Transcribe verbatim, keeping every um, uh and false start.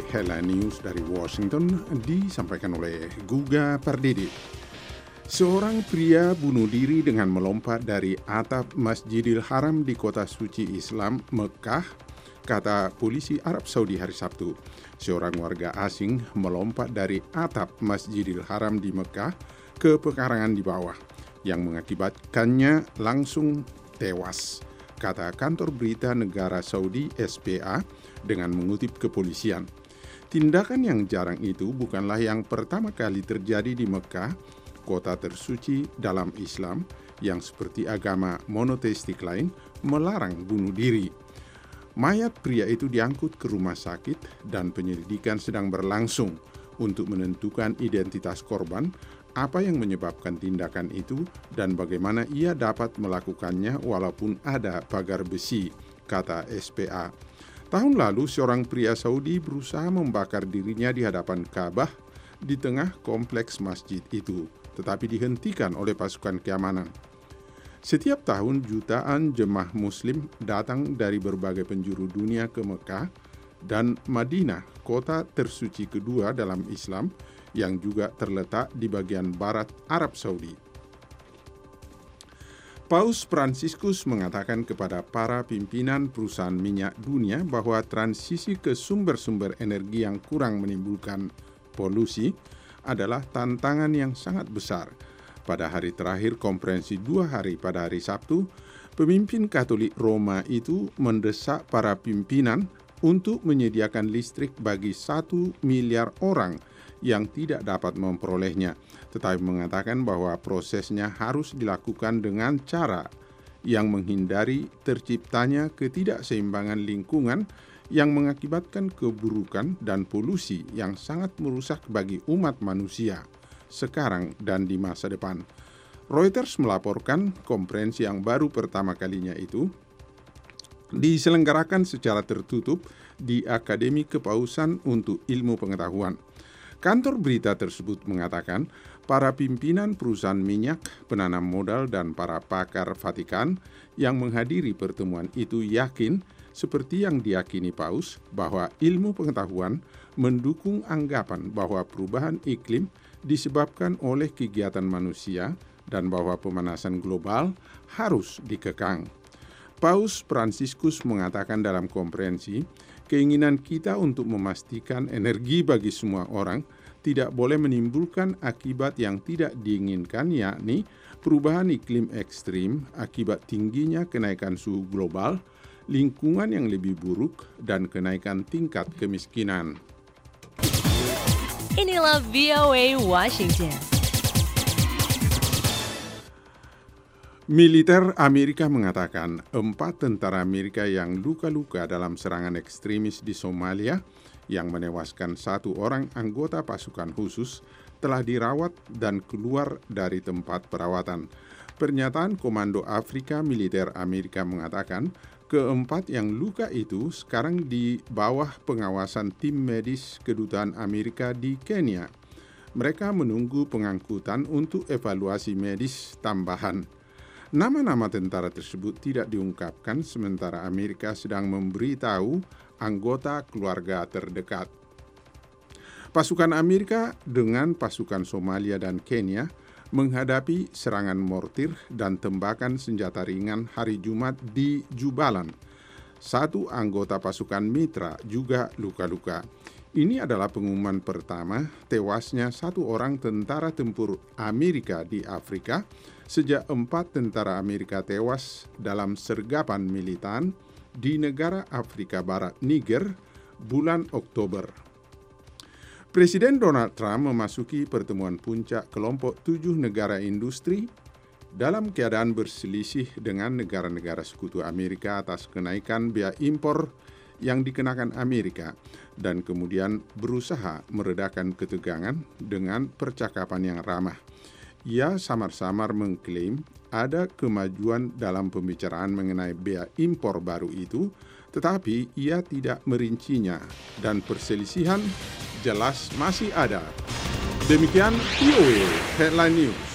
Headline News dari Washington disampaikan oleh Guga Pardede. Seorang pria bunuh diri dengan melompat dari atap Masjidil Haram di kota suci Islam, Mekah, kata polisi Arab Saudi hari Sabtu. Seorang warga asing melompat dari atap Masjidil Haram di Mekah ke pekarangan di bawah, yang mengakibatkannya langsung tewas, kata kantor berita negara Saudi S P A dengan mengutip kepolisian. Tindakan yang jarang itu bukanlah yang pertama kali terjadi di Mekah, kota tersuci dalam Islam yang seperti agama monoteistik lain melarang bunuh diri. Mayat pria itu diangkut ke rumah sakit dan penyelidikan sedang berlangsung untuk menentukan identitas korban, apa yang menyebabkan tindakan itu, dan bagaimana ia dapat melakukannya walaupun ada pagar besi, kata S P A. Tahun lalu, seorang pria Saudi berusaha membakar dirinya di hadapan Ka'bah di tengah kompleks masjid itu, tetapi dihentikan oleh pasukan keamanan. Setiap tahun, jutaan jemaah Muslim datang dari berbagai penjuru dunia ke Mekah dan Madinah, kota tersuci kedua dalam Islam, yang juga terletak di bagian barat Arab Saudi. Paus Fransiskus mengatakan kepada para pimpinan perusahaan minyak dunia bahwa transisi ke sumber-sumber energi yang kurang menimbulkan polusi adalah tantangan yang sangat besar. Pada hari terakhir konferensi dua hari pada hari Sabtu, pemimpin Katolik Roma itu mendesak para pimpinan untuk menyediakan listrik bagi satu miliar orang yang tidak dapat memperolehnya, tetapi mengatakan bahwa prosesnya harus dilakukan dengan cara yang menghindari terciptanya ketidakseimbangan lingkungan yang mengakibatkan keburukan dan polusi yang sangat merusak bagi umat manusia sekarang dan di masa depan. Reuters melaporkan konferensi yang baru pertama kalinya itu diselenggarakan secara tertutup di Akademi Kepausan untuk Ilmu Pengetahuan. Kantor berita tersebut mengatakan para pimpinan perusahaan minyak, penanam modal, dan para pakar Vatikan yang menghadiri pertemuan itu yakin, seperti yang diyakini Paus, bahwa ilmu pengetahuan mendukung anggapan bahwa perubahan iklim disebabkan oleh kegiatan manusia dan bahwa pemanasan global harus dikekang. Paus Fransiskus mengatakan dalam konferensi, keinginan kita untuk memastikan energi bagi semua orang tidak boleh menimbulkan akibat yang tidak diinginkan, yakni perubahan iklim ekstrim akibat tingginya kenaikan suhu global, lingkungan yang lebih buruk, dan kenaikan tingkat kemiskinan. Inilah V O A Washington. Militer Amerika mengatakan empat tentara Amerika yang luka-luka dalam serangan ekstremis di Somalia yang menewaskan satu orang anggota pasukan khusus telah dirawat dan keluar dari tempat perawatan. Pernyataan Komando Afrika Militer Amerika mengatakan keempat yang luka itu sekarang di bawah pengawasan tim medis Kedutaan Amerika di Kenya. Mereka menunggu pengangkutan untuk evaluasi medis tambahan. Nama-nama tentara tersebut tidak diungkapkan sementara Amerika sedang memberitahu anggota keluarga terdekat. Pasukan Amerika dengan pasukan Somalia dan Kenya menghadapi serangan mortir dan tembakan senjata ringan hari Jumat di Jubaland. Satu anggota pasukan mitra juga luka-luka. Ini adalah pengumuman pertama tewasnya satu orang tentara tempur Amerika di Afrika sejak empat tentara Amerika tewas dalam sergapan militan di negara Afrika Barat Niger bulan Oktober. Presiden Donald Trump memasuki pertemuan puncak kelompok tujuh negara industri dalam keadaan berselisih dengan negara-negara sekutu Amerika atas kenaikan biaya impor yang dikenakan Amerika dan kemudian berusaha meredakan ketegangan dengan percakapan yang ramah. Ia samar-samar mengklaim ada kemajuan dalam pembicaraan mengenai bea impor baru itu, tetapi ia tidak merincinya dan perselisihan jelas masih ada. Demikian V O A Headline News.